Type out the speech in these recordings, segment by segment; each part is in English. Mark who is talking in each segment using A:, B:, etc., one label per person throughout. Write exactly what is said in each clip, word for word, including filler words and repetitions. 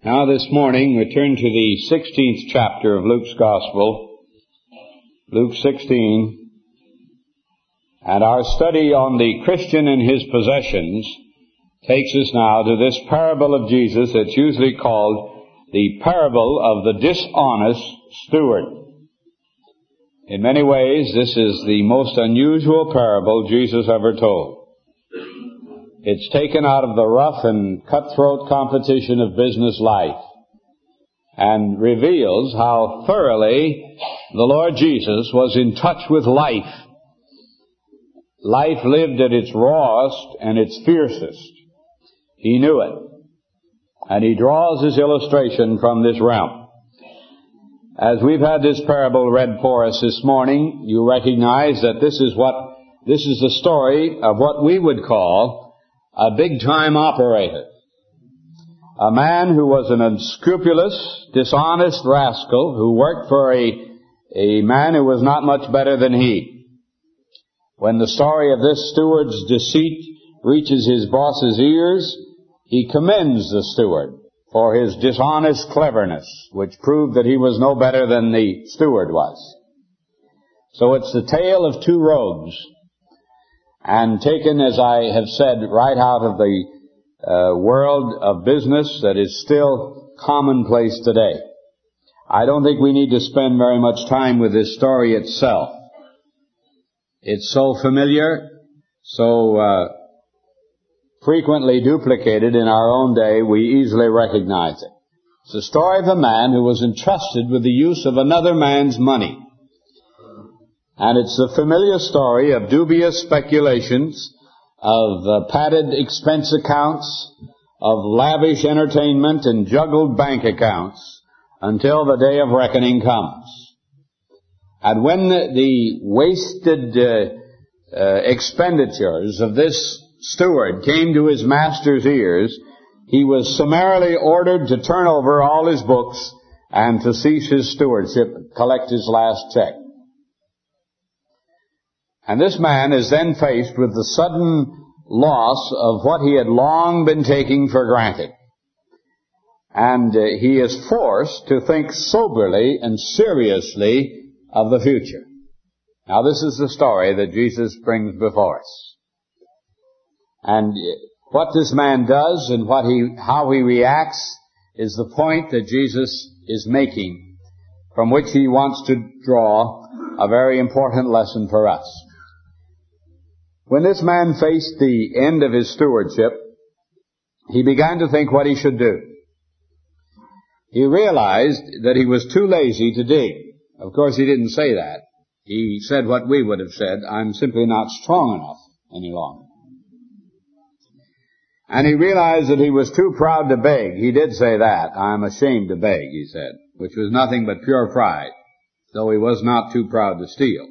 A: Now this morning we turn to the sixteenth chapter of Luke's Gospel, Luke sixteen, and our study on the Christian and his possessions takes us now to this parable of Jesus that's usually called the parable of the dishonest steward. In many ways, this is the most unusual parable Jesus ever told. It's taken out of the rough and cutthroat competition of business life and reveals how thoroughly the Lord Jesus was in touch with life. Life lived at its rawest and its fiercest. He knew it. And he draws his illustration from this realm. As we've had this parable read for us this morning, you recognize that this is what, this is the story of what we would call a big-time operator. A man who was an unscrupulous, dishonest rascal who worked for a, a man who was not much better than he. When the story of this steward's deceit reaches his boss's ears, he commends the steward for his dishonest cleverness, which proved that he was no better than the steward was. So it's the tale of two rogues, and taken, as I have said, right out of the uh, world of business that is still commonplace today. I don't think we need to spend very much time with this story itself. It's so familiar, so uh, frequently duplicated in our own day, we easily recognize it. It's the story of a man who was entrusted with the use of another man's money. And it's the familiar story of dubious speculations, of uh, padded expense accounts, of lavish entertainment and juggled bank accounts, until the day of reckoning comes. And when the, the wasted uh, uh, expenditures of this steward came to his master's ears, he was summarily ordered to turn over all his books and to cease his stewardship, collect his last check. And this man is then faced with the sudden loss of what he had long been taking for granted. And uh, he is forced to think soberly and seriously of the future. Now this is the story that Jesus brings before us. And what this man does and what he, how he reacts is the point that Jesus is making, from which he wants to draw a very important lesson for us. When this man faced the end of his stewardship, he began to think what he should do. He realized that he was too lazy to dig. Of course, he didn't say that. He said what we would have said, I'm simply not strong enough any longer. And he realized that he was too proud to beg. He did say that. I'm ashamed to beg, he said, which was nothing but pure pride, though he was not too proud to steal.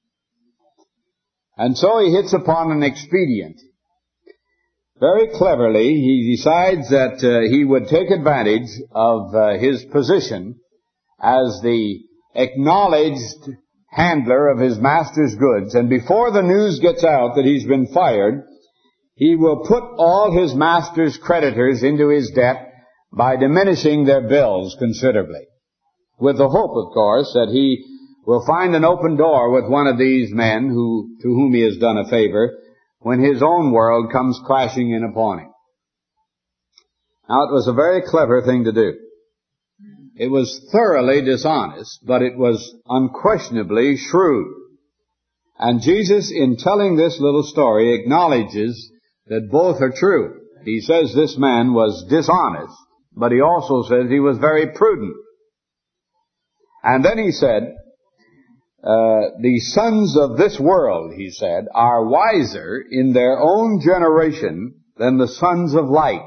A: And so he hits upon an expedient. Very cleverly, he decides that uh, he would take advantage of uh, his position as the acknowledged handler of his master's goods, and before the news gets out that he's been fired, he will put all his master's creditors into his debt by diminishing their bills considerably, with the hope, of course, that he will find an open door with one of these men who, to whom he has done a favor when his own world comes crashing in upon him. Now, it was a very clever thing to do. It was thoroughly dishonest, but it was unquestionably shrewd. And Jesus, in telling this little story, acknowledges that both are true. He says this man was dishonest, but he also says he was very prudent. And then he said, Uh, the sons of this world, he said, are wiser in their own generation than the sons of light.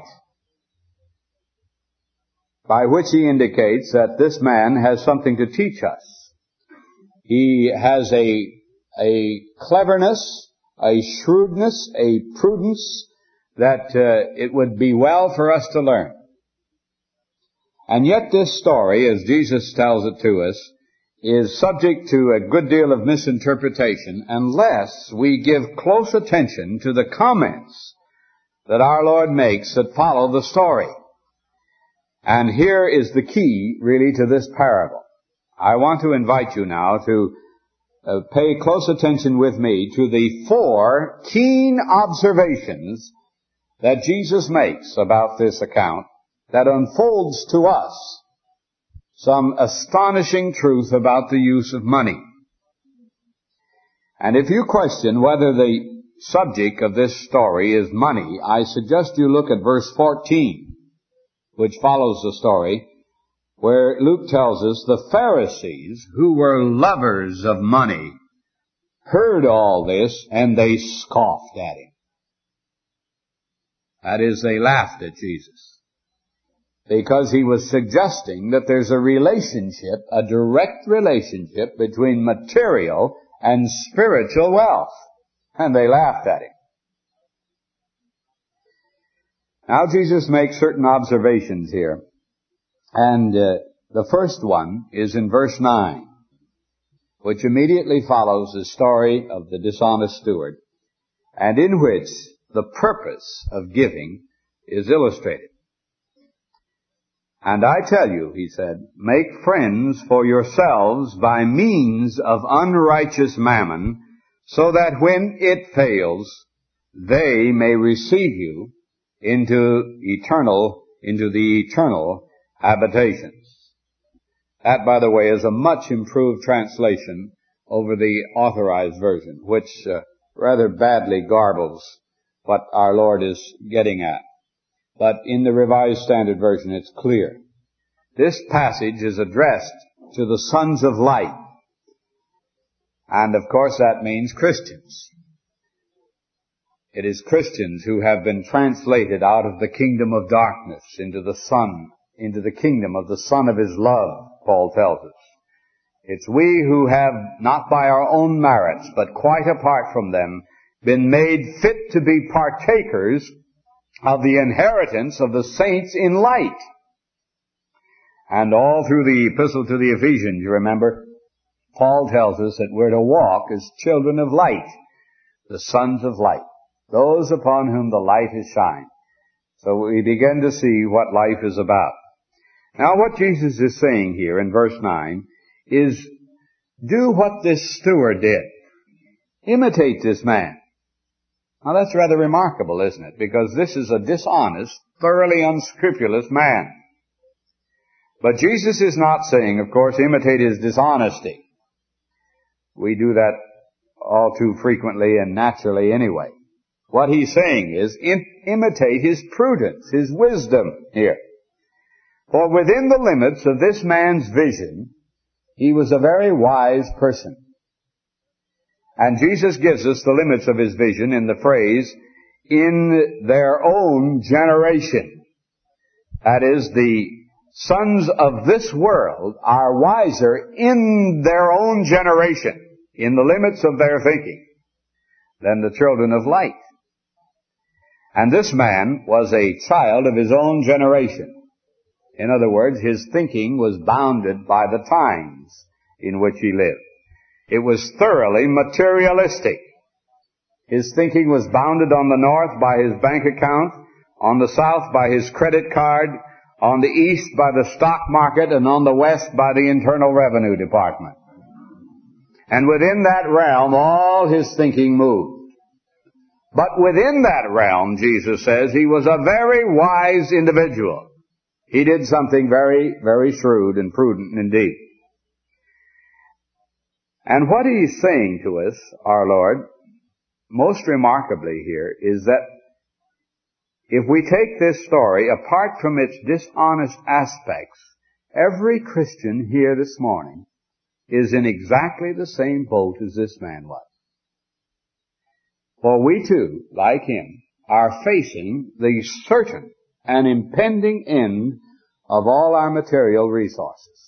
A: By which he indicates that this man has something to teach us. He has a, a cleverness, a shrewdness, a prudence that uh, it would be well for us to learn. And yet this story, as Jesus tells it to us, is subject to a good deal of misinterpretation unless we give close attention to the comments that our Lord makes that follow the story. And here is the key, really, to this parable. I want to invite you now to uh, pay close attention with me to the four keen observations that Jesus makes about this account that unfolds to us some astonishing truth about the use of money. And if you question whether the subject of this story is money, I suggest you look at verse fourteen, which follows the story, where Luke tells us the Pharisees, who were lovers of money, heard all this and they scoffed at him. That is, they laughed at Jesus, because he was suggesting that there's a relationship, a direct relationship between material and spiritual wealth. And they laughed at him. Now Jesus makes certain observations here. And uh, the first one is in verse nine, which immediately follows the story of the dishonest steward, and in which the purpose of giving is illustrated. And I tell you, he said, make friends for yourselves by means of unrighteous mammon, so that when it fails, they may receive you into eternal, into the eternal habitations. That, by the way, is a much improved translation over the Authorized Version, which uh, rather badly garbles what our Lord is getting at. But in the Revised Standard Version, it's clear. This passage is addressed to the sons of light. And of course that means Christians. It is Christians who have been translated out of the kingdom of darkness into the Son, into the kingdom of the Son of His love, Paul tells us. It's we who have, not by our own merits, but quite apart from them, been made fit to be partakers of the inheritance of the saints in light. And all through the epistle to the Ephesians, you remember, Paul tells us that we're to walk as children of light, the sons of light, those upon whom the light has shined. So we begin to see what life is about. Now what Jesus is saying here in verse nine is, do what this steward did. Imitate this man. Now that's rather remarkable, isn't it? Because this is a dishonest, thoroughly unscrupulous man. But Jesus is not saying, of course, imitate his dishonesty. We do that all too frequently and naturally anyway. What he's saying is, im- imitate his prudence, his wisdom here. For within the limits of this man's vision, he was a very wise person. And Jesus gives us the limits of his vision in the phrase, in their own generation. That is, the sons of this world are wiser in their own generation, in the limits of their thinking, than the children of light. And this man was a child of his own generation. In other words, his thinking was bounded by the times in which he lived. It was thoroughly materialistic. His thinking was bounded on the north by his bank account, on the south by his credit card, on the east by the stock market, and on the west by the Internal Revenue Department. And within that realm, all his thinking moved. But within that realm, Jesus says, he was a very wise individual. He did something very, very shrewd and prudent indeed. And what he's saying to us, our Lord, most remarkably here, is that if we take this story, apart from its dishonest aspects, every Christian here this morning is in exactly the same boat as this man was. For we too, like him, are facing the certain and impending end of all our material resources.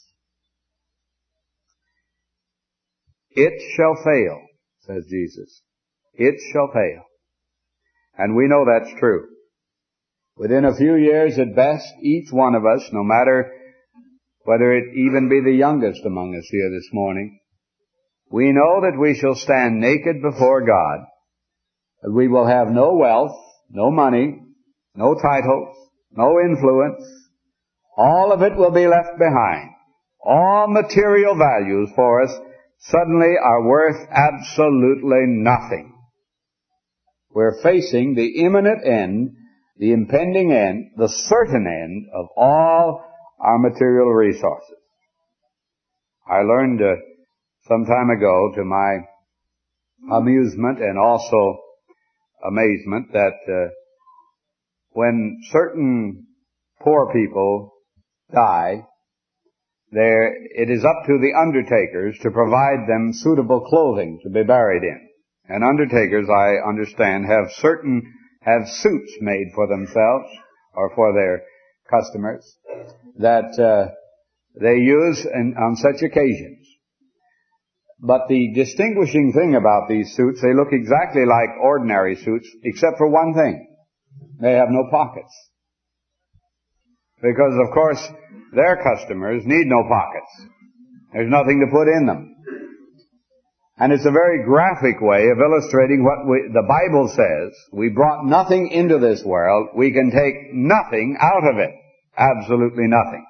A: It shall fail, says Jesus. It shall fail. And we know that's true. Within a few years at best, each one of us, no matter whether it even be the youngest among us here this morning, we know that we shall stand naked before God, that we will have no wealth, no money, no titles, no influence. all of it will be left behind. All material values for us suddenly are worth absolutely nothing. We're facing the imminent end, the impending end, the certain end of all our material resources. I learned uh, some time ago, to my amusement and also amazement, that uh, when certain poor people die, there it is up to the undertakers to provide them suitable clothing to be buried in. And undertakers, I understand, have certain have suits made for themselves or for their customers that uh, they use in, on such occasions. But the distinguishing thing about these suits, they look exactly like ordinary suits, except for one thing. They have no pockets. Because, of course, their customers need no pockets. There's nothing to put in them. And it's a very graphic way of illustrating what we, the Bible says. We brought nothing into this world. We can take nothing out of it. Absolutely nothing.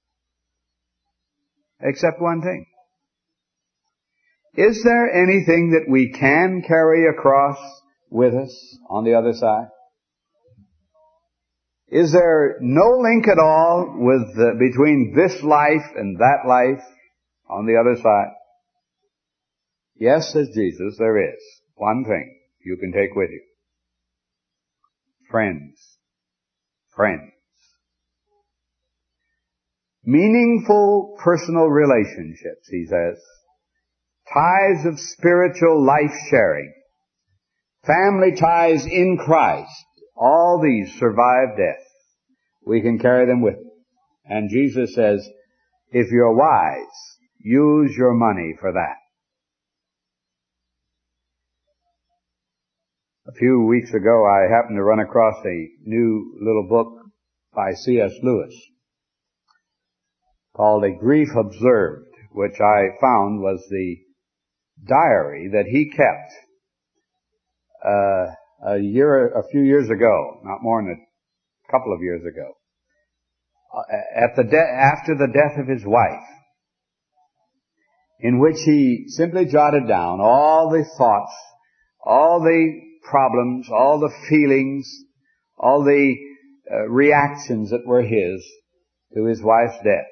A: Except one thing. Is there anything that we can carry across with us on the other side? Is there no link at all with uh, between this life and that life on the other side? Yes, says Jesus, there is one thing you can take with you. Friends. Friends. Meaningful personal relationships, he says. Ties of spiritual life sharing. Family ties in Christ. All these survive death. We can carry them with us. And Jesus says, if you're wise, use your money for that. A few weeks ago, I happened to run across a new little book by C S Lewis called A Grief Observed, which I found was the diary that he kept uh, a year, a few years ago, not more than a couple of years ago, uh, at the de- after the death of his wife, in which he simply jotted down all the thoughts, all the problems, all the feelings, all the uh, reactions that were his to his wife's death.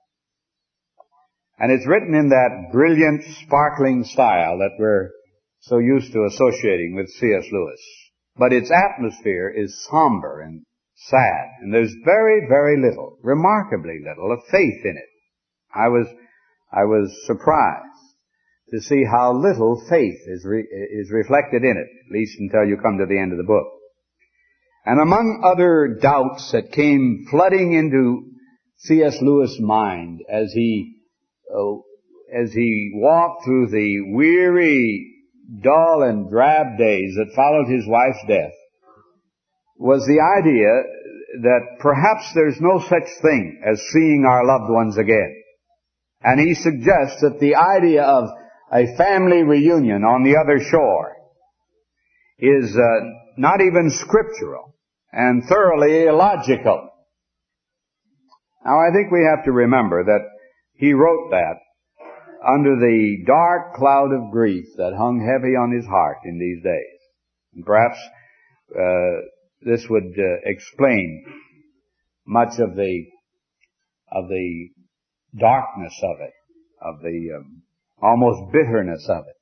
A: And it's written in that brilliant, sparkling style that we're so used to associating with C S Lewis. But its atmosphere is somber and sad, and there's very, very little, remarkably little, of faith in it. I was, I was surprised to see how little faith is re, is reflected in it, at least until you come to the end of the book. And among other doubts that came flooding into C S Lewis' mind as he uh, as he walked through the weary, dull, and drab days that followed his wife's death, was the idea that perhaps there's no such thing as seeing our loved ones again. And he suggests that the idea of a family reunion on the other shore is uh, not even scriptural and thoroughly illogical. Now, I think we have to remember that he wrote that under the dark cloud of grief that hung heavy on his heart in these days. And perhaps uh, this would uh, explain much of the of the darkness of it, of the um, almost bitterness of it.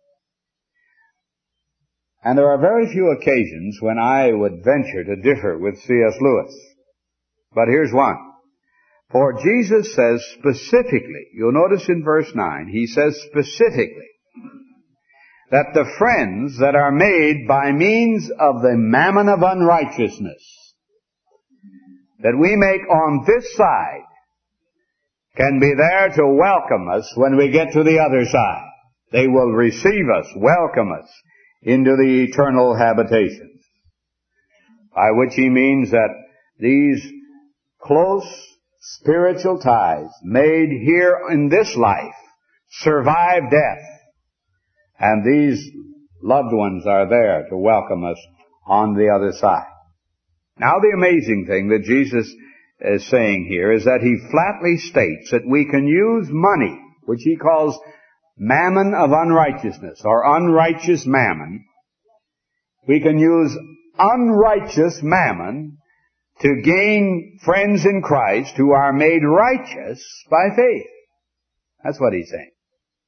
A: And there are very few occasions when I would venture to differ with C S Lewis. But here's one. For Jesus says specifically, you'll notice in verse nine, he says specifically that the friends that are made by means of the mammon of unrighteousness that we make on this side can be there to welcome us when we get to the other side. They will receive us, welcome us into the eternal habitations. By which he means that these close spiritual ties made here in this life survive death. And these loved ones are there to welcome us on the other side. Now the amazing thing that Jesus is saying here is that he flatly states that we can use money, which he calls mammon of unrighteousness, or unrighteous mammon. We can use unrighteous mammon to gain friends in Christ who are made righteous by faith. That's what he's saying.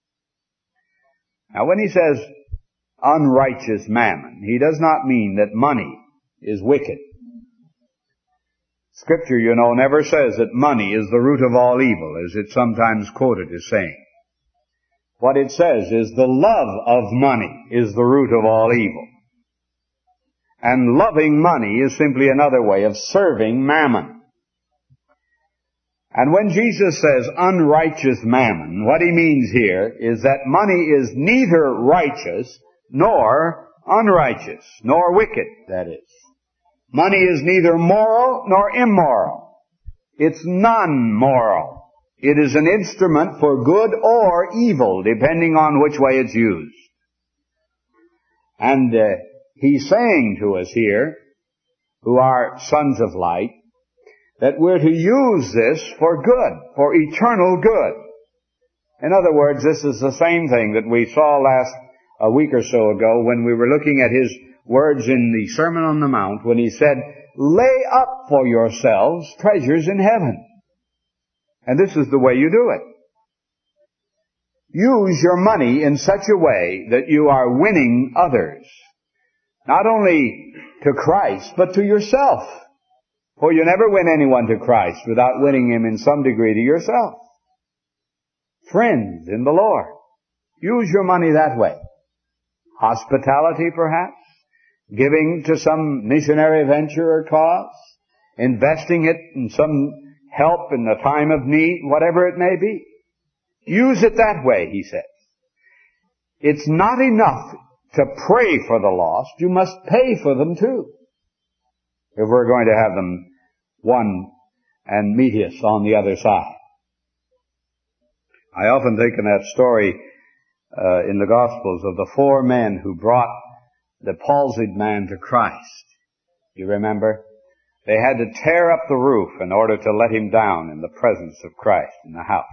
A: Now when he says unrighteous mammon, he does not mean that money is wicked. Scripture, you know, never says that money is the root of all evil, as it's sometimes quoted as saying. What it says is the love of money is the root of all evil. And loving money is simply another way of serving mammon. And when Jesus says unrighteous mammon, what he means here is that money is neither righteous nor unrighteous, nor wicked, that is. Money is neither moral nor immoral. It's non-moral. It is an instrument for good or evil, depending on which way it's used. And uh, he's saying to us here, who are sons of light, that we're to use this for good, for eternal good. In other words, this is the same thing that we saw last a week or so ago when we were looking at his words in the Sermon on the Mount when he said, lay up for yourselves treasures in heaven. And this is the way you do it. Use your money in such a way that you are winning others, not only to Christ, but to yourself. For you never win anyone to Christ without winning him in some degree to yourself. Friends in the Lord. Use your money that way. Hospitality, perhaps. Giving to some missionary venture or cause. Investing it in some help in the time of need, whatever it may be. Use it that way, he says. It's not enough to pray for the lost. You must pay for them too, if we're going to have them won and meet us on the other side. I often think of that story uh, in the Gospels of the four men who brought the palsied man to Christ. You remember? They had to tear up the roof in order to let him down in the presence of Christ in the house.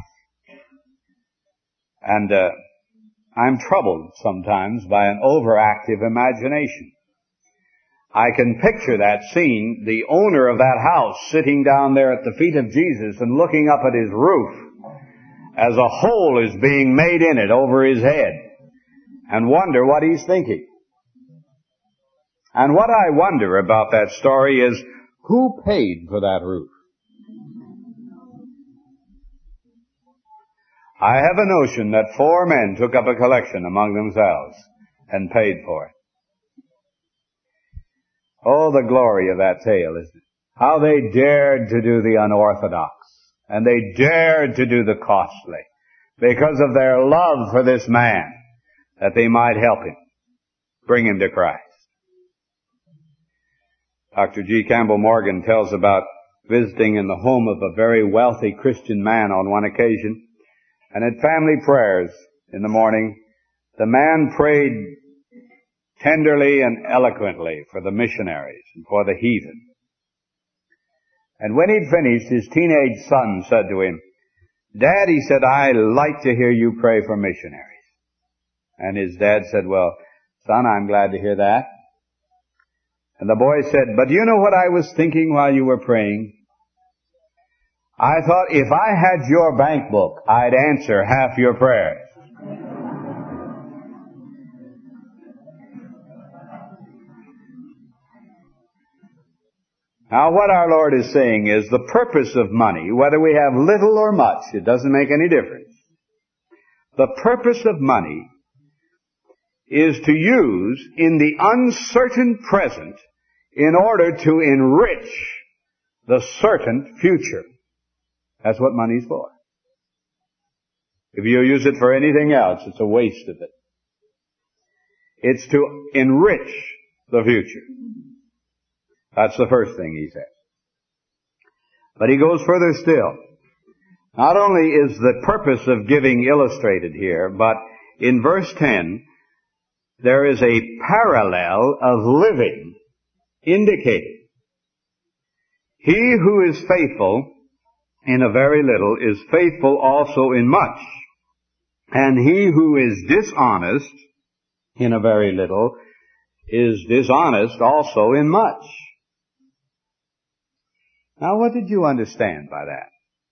A: And uh, I'm troubled sometimes by an overactive imagination. I can picture that scene, the owner of that house sitting down there at the feet of Jesus and looking up at his roof as a hole is being made in it over his head, and wonder what he's thinking. And what I wonder about that story is, who paid for that roof? I have a notion that four men took up a collection among themselves and paid for it. Oh, the glory of that tale, isn't it? How they dared to do the unorthodox, and they dared to do the costly, because of their love for this man, that they might help him, bring him to Christ. Doctor G. Campbell Morgan tells about visiting in the home of a very wealthy Christian man on one occasion, and at family prayers in the morning, the man prayed tenderly and eloquently for the missionaries and for the heathen. And when he'd finished, his teenage son said to him, Dad, he said, I like to hear you pray for missionaries. And his dad said, well, son, I'm glad to hear that. And the boy said, but do you know what I was thinking while you were praying? I thought if I had your bank book, I'd answer half your prayers. Now what our Lord is saying is the purpose of money, whether we have little or much, it doesn't make any difference. The purpose of money is to use in the uncertain present in order to enrich the certain future. That's what money's for. If you use it for anything else, it's a waste of it. It's to enrich the future. That's the first thing he says. But he goes further still. Not only is the purpose of giving illustrated here, but in verse ten, there is a parallel of living indicated. He who is faithful in a very little is faithful also in much. And he who is dishonest in a very little is dishonest also in much. Now, what did you understand by that?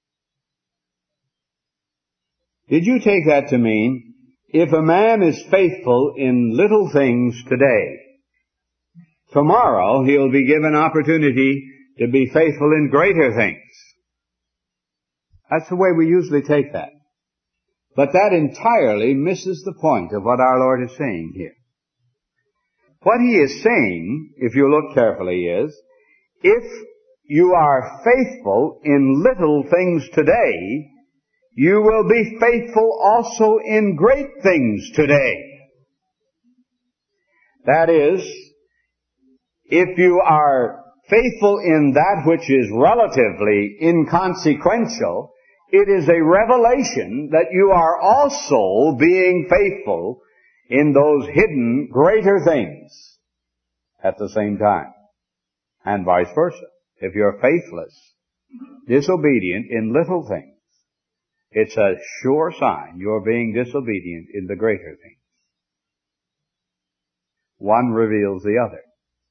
A: Did you take that to mean, if a man is faithful in little things today, tomorrow he'll be given opportunity to be faithful in greater things? That's the way we usually take that. But that entirely misses the point of what our Lord is saying here. What He is saying, if you look carefully, is, if you are faithful in little things today, you will be faithful also in great things today. That is, if you are faithful in that which is relatively inconsequential, it is a revelation that you are also being faithful in those hidden greater things at the same time. And vice versa. If you're faithless, disobedient in little things, it's a sure sign you're being disobedient in the greater things. One reveals the other.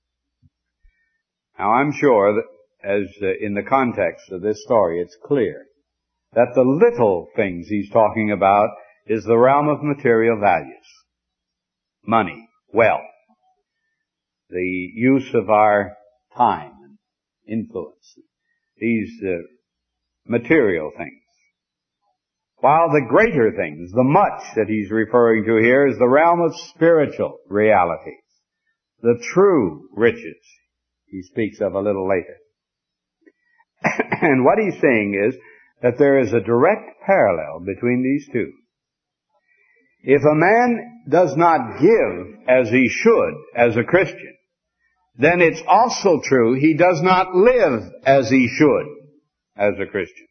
A: Now, I'm sure that as uh, in the context of this story, it's clear that the little things he's talking about is the realm of material values. Money, wealth, the use of our time and influence, these uh, material things. While the greater things, the much that he's referring to here, is the realm of spiritual realities, the true riches he speaks of a little later. And what he's saying is that there is a direct parallel between these two. If a man does not give as he should as a Christian, then it's also true he does not live as he should as a Christian.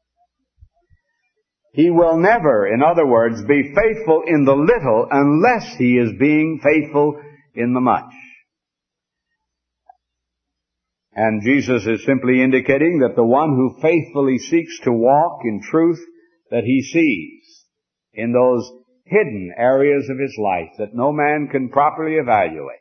A: He will never, in other words, be faithful in the little unless he is being faithful in the much. And Jesus is simply indicating that the one who faithfully seeks to walk in truth that he sees in those hidden areas of his life that no man can properly evaluate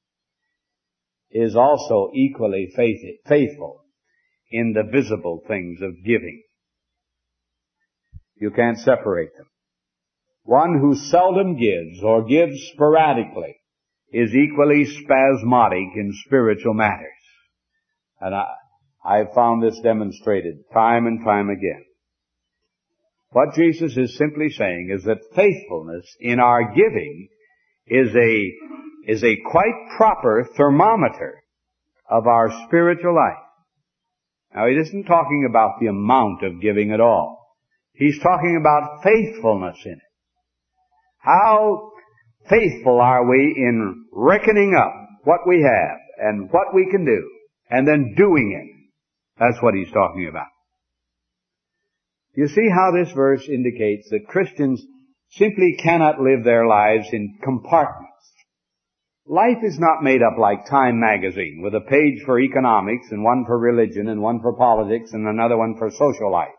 A: is also equally faithful in the visible things of giving. You can't separate them. One who seldom gives or gives sporadically is equally spasmodic in spiritual matters. And I, I've found this demonstrated time and time again. What Jesus is simply saying is that faithfulness in our giving is a, is a quite proper thermometer of our spiritual life. Now, he isn't talking about the amount of giving at all. He's talking about faithfulness in it. How faithful are we in reckoning up what we have and what we can do and then doing it? That's what he's talking about. You see how this verse indicates that Christians simply cannot live their lives in compartments. Life is not made up like Time magazine with a page for economics and one for religion and one for politics and another one for social life.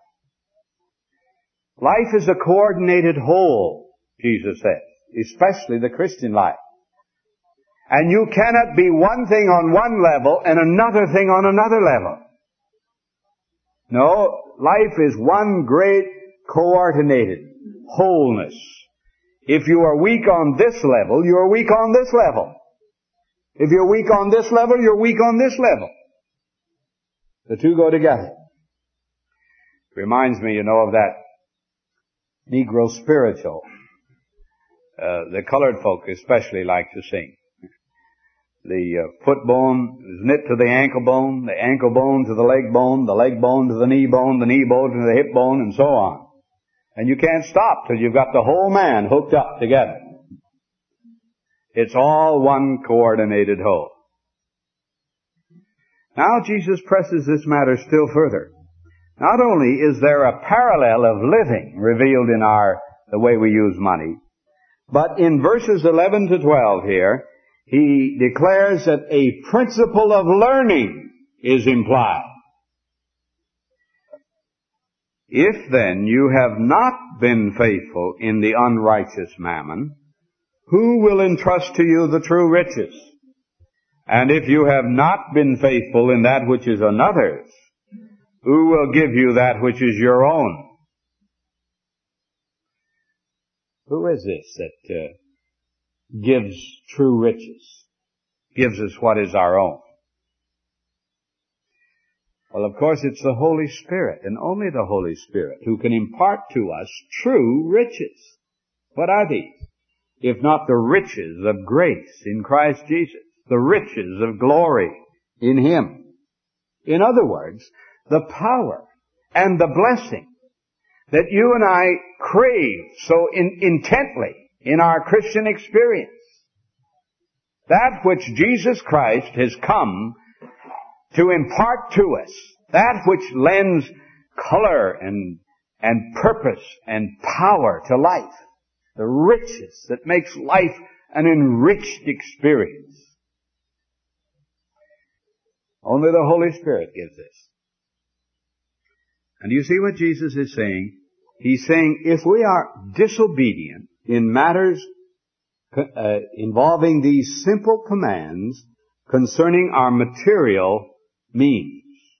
A: Life is a coordinated whole, Jesus says, especially the Christian life. And you cannot be one thing on one level and another thing on another level. No, life is one great coordinated wholeness. If you are weak on this level, you're weak on this level. If you're weak on this level, you're weak on this level. The two go together. It reminds me, you know, of that Negro spiritual. Uh, the colored folk especially like to sing. The uh, foot bone is knit to the ankle bone, the ankle bone to the leg bone, the leg bone to the knee bone, the knee bone to the hip bone, and so on. And you can't stop till you've got the whole man hooked up together. It's all one coordinated whole. Now Jesus presses this matter still further. Not only is there a parallel of living revealed in our, the way we use money, but in verses eleven to twelve here, he declares that a principle of learning is implied. If then you have not been faithful in the unrighteous mammon, who will entrust to you the true riches? And if you have not been faithful in that which is another's, who will give you that which is your own? Who is this that uh, gives true riches, gives us what is our own? Well, of course, it's the Holy Spirit, and only the Holy Spirit, who can impart to us true riches. What are these? If not the riches of grace in Christ Jesus, the riches of glory in Him. In other words, the power and the blessing that you and I crave so in, intently in our Christian experience. That which Jesus Christ has come to impart to us, that which lends color and, and purpose and power to life, the riches that makes life an enriched experience. Only the Holy Spirit gives this. And you see what Jesus is saying? He's saying if we are disobedient in matters uh, involving these simple commands concerning our material means,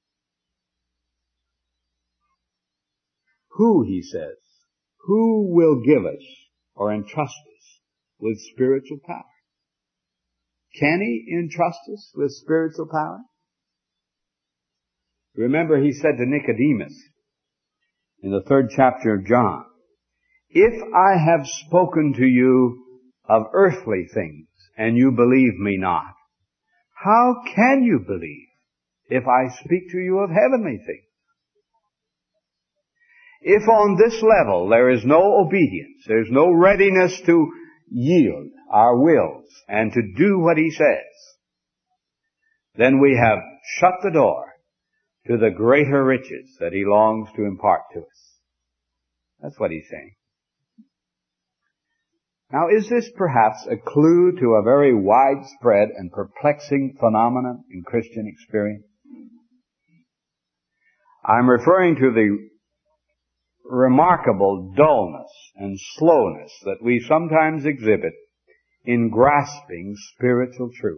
A: who, he says, who will give us or entrust us with spiritual power? Can He entrust us with spiritual power? Remember, He said to Nicodemus in the third chapter of John, if I have spoken to you of earthly things and you believe me not, how can you believe if I speak to you of heavenly things? If on this level there is no obedience, there's no readiness to yield our wills and to do what He says, then we have shut the door to the greater riches that He longs to impart to us. That's what He's saying. Now, is this perhaps a clue to a very widespread and perplexing phenomenon in Christian experience? I'm referring to the remarkable dullness and slowness that we sometimes exhibit in grasping spiritual truth.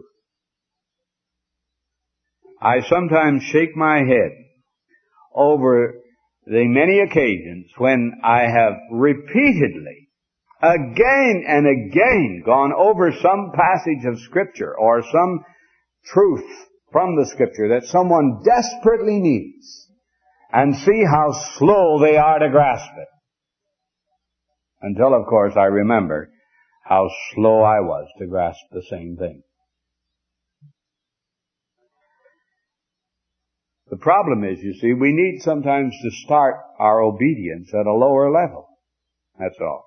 A: I sometimes shake my head over the many occasions when I have repeatedly, again and again, gone over some passage of Scripture or some truth from the Scripture that someone desperately needs, and see how slow they are to grasp it. Until, of course, I remember how slow I was to grasp the same thing. The problem is, you see, we need sometimes to start our obedience at a lower level. That's all.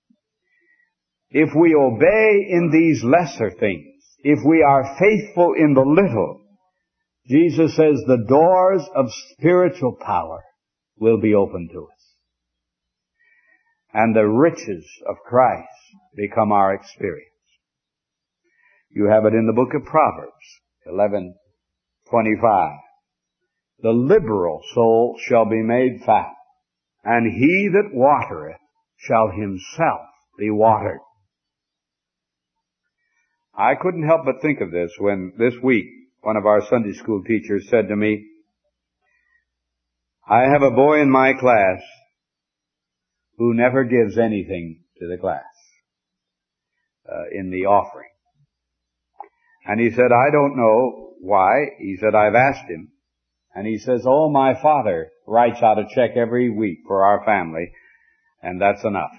A: If we obey in these lesser things, if we are faithful in the little, Jesus says the doors of spiritual power will be open to us. And the riches of Christ become our experience. You have it in the book of Proverbs, eleven twenty-five. The liberal soul shall be made fat, and he that watereth shall himself be watered. I couldn't help but think of this when this week one of our Sunday school teachers said to me, I have a boy in my class who never gives anything to the class uh, in the offering. And he said, I don't know why. He said, I've asked him. And he says, oh, my father writes out a check every week for our family, and that's enough.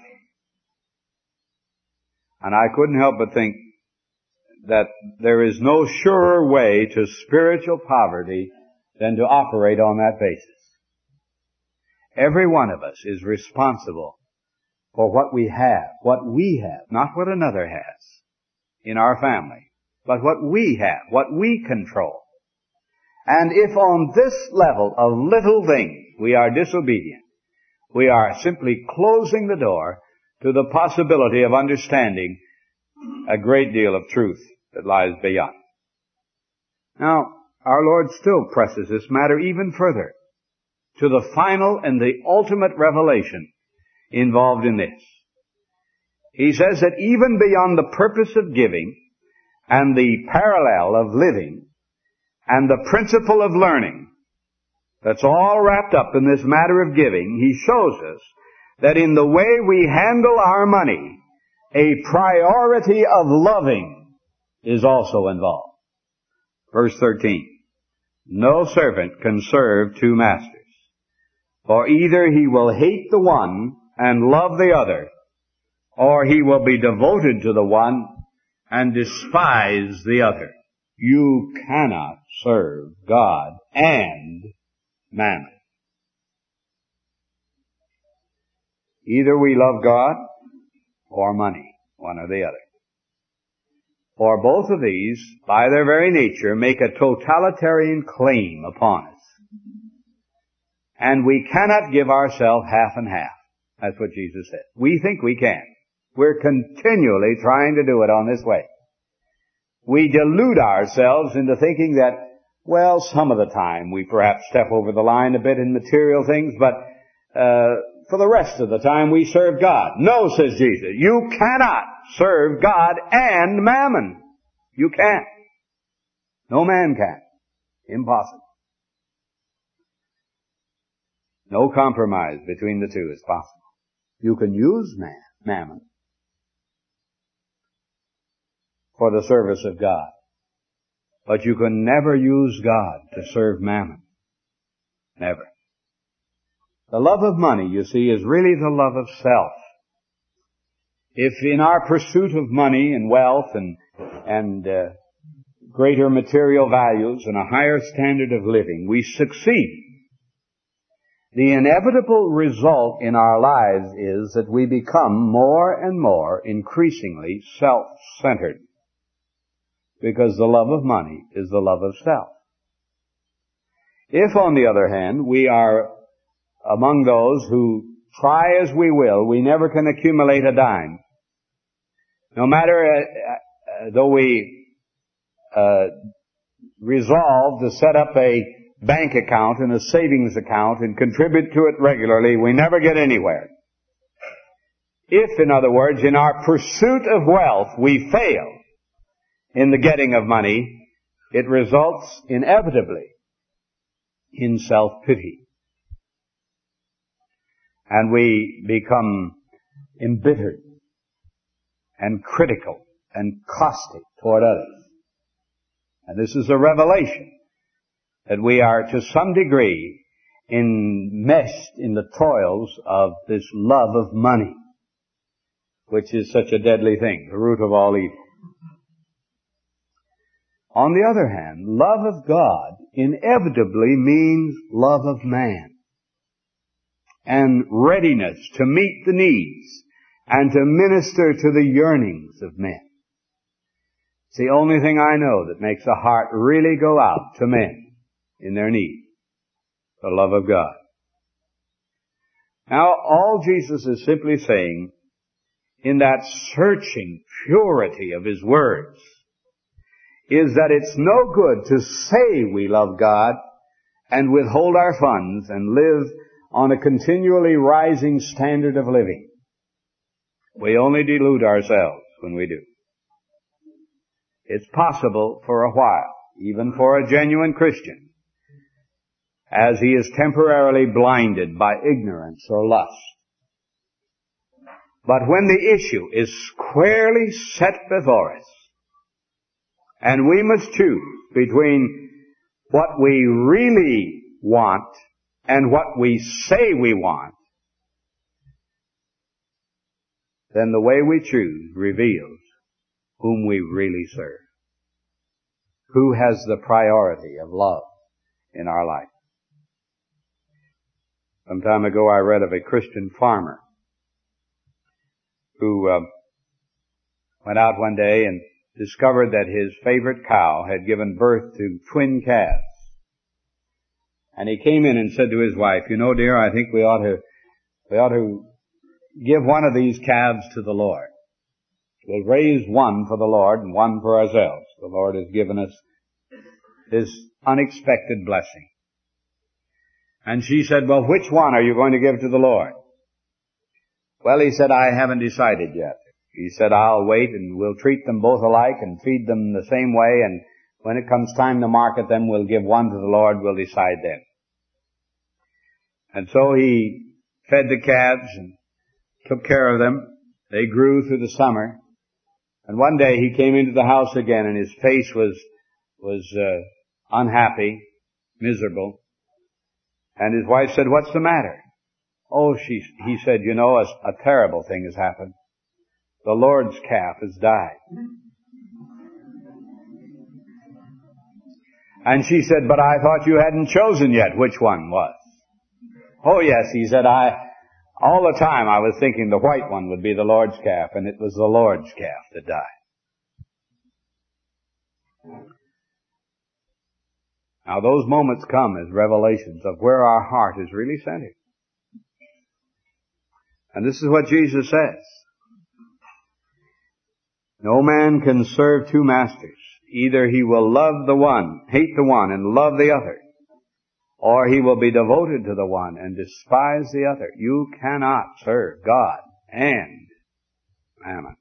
A: And I couldn't help but think that there is no surer way to spiritual poverty than to operate on that basis. Every one of us is responsible for what we have, what we have, not what another has in our family, but what we have, what we control. And if on this level of little things we are disobedient, we are simply closing the door to the possibility of understanding a great deal of truth that lies beyond. Now, our Lord still presses this matter even further. to the final and the ultimate revelation involved in this. He says that even beyond the purpose of giving and the parallel of living and the principle of learning, that's all wrapped up in this matter of giving, he shows us that in the way we handle our money, a priority of loving is also involved. Verse thirteen. No servant can serve two masters, for either he will hate the one and love the other, or he will be devoted to the one and despise the other. You cannot serve God and mammon. Either we love God or money, one or the other. For both of these, by their very nature, make a totalitarian claim upon us. And we cannot give ourselves half and half. That's what Jesus said. We think we can. We're continually trying to do it on this way. We delude ourselves into thinking that, well, some of the time we perhaps step over the line a bit in material things, but uh, for the rest of the time we serve God. No, says Jesus, you cannot serve God and mammon. You can't. No man can. Impossible. No compromise between the two is possible. You can use man, mammon for the service of God, but you can never use God to serve mammon. Never. The love of money, you see, is really the love of self. If in our pursuit of money and wealth and, and uh, greater material values and a higher standard of living, we succeed, the inevitable result in our lives is that we become more and more increasingly self-centered, because the love of money is the love of self. If, on the other hand, we are among those who try as we will, we never can accumulate a dime. No matter, uh, uh, though we uh, resolve to set up a bank account and a savings account and contribute to it regularly, we never get anywhere. If, in other words, in our pursuit of wealth we fail in the getting of money, it results inevitably in self-pity. And we become embittered and critical and caustic toward others. And this is a revelation that we are to some degree enmeshed in the toils of this love of money, which is such a deadly thing, the root of all evil. On the other hand, love of God inevitably means love of man, and readiness to meet the needs and to minister to the yearnings of men. It's the only thing I know that makes a heart really go out to men in their need, the love of God. Now, all Jesus is simply saying, in that searching purity of His words, is that it's no good to say we love God and withhold our funds and live on a continually rising standard of living. We only delude ourselves when we do. It's possible for a while, even for a genuine Christian, as he is temporarily blinded by ignorance or lust. But when the issue is squarely set before us, and we must choose between what we really want and what we say we want, then the way we choose reveals whom we really serve. Who has the priority of love in our life? Some time ago I read of a Christian farmer who uh, went out one day and discovered that his favorite cow had given birth to twin calves. And he came in and said to his wife, you know, dear, I think we ought to, we ought to give one of these calves to the Lord. We'll raise one for the Lord and one for ourselves. The Lord has given us this unexpected blessing. And she said, well, which one are you going to give to the Lord? Well, he said, I haven't decided yet. He said, I'll wait and we'll treat them both alike and feed them the same way, and when it comes time to market them, we'll give one to the Lord, we'll decide then. And so he fed the calves and took care of them. They grew through the summer. And one day he came into the house again, and his face was, was, uh, unhappy, miserable. And his wife said, what's the matter? Oh, she, he said, you know, a, a terrible thing has happened. The Lord's calf has died. And she said, but I thought you hadn't chosen yet which one was. Oh yes, he said, I, all the time I was thinking the white one would be the Lord's calf, and it was the Lord's calf that died. Now those moments come as revelations of where our heart is really centered. And this is what Jesus says. No man can serve two masters. Either he will love the one, hate the one, and love the other, or he will be devoted to the one and despise the other. You cannot serve God and mammon.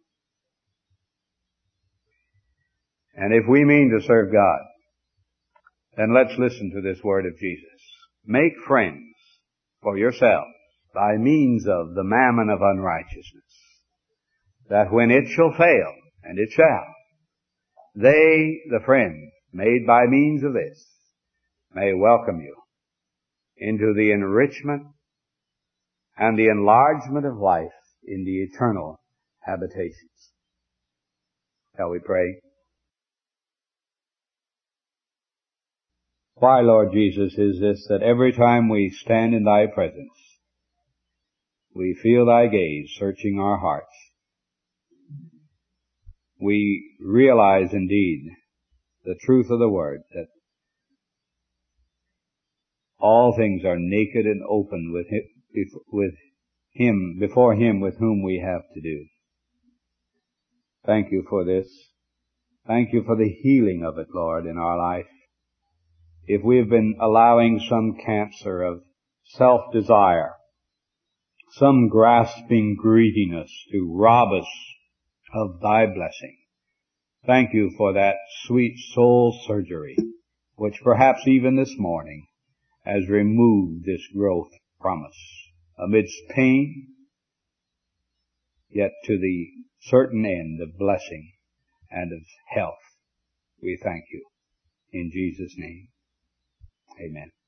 A: And if we mean to serve God, then let's listen to this word of Jesus. Make friends for yourselves by means of the mammon of unrighteousness, that when it shall fail, and it shall, they, the friends made by means of this, may welcome you into the enrichment and the enlargement of life in the eternal habitations. Shall we pray? Why, Lord Jesus, is this that every time we stand in Thy presence, we feel Thy gaze searching our hearts. We realize indeed the truth of the Word, that all things are naked and open with him, with Him, before Him with whom we have to do. Thank you for this. Thank you for the healing of it, Lord, in our life. If we have been allowing some cancer of self-desire, some grasping greediness to rob us of Thy blessing, thank you for that sweet soul surgery, which perhaps even this morning has removed this growth from us amidst pain, yet to the certain end of blessing and of health. We thank you. In Jesus' name, amen.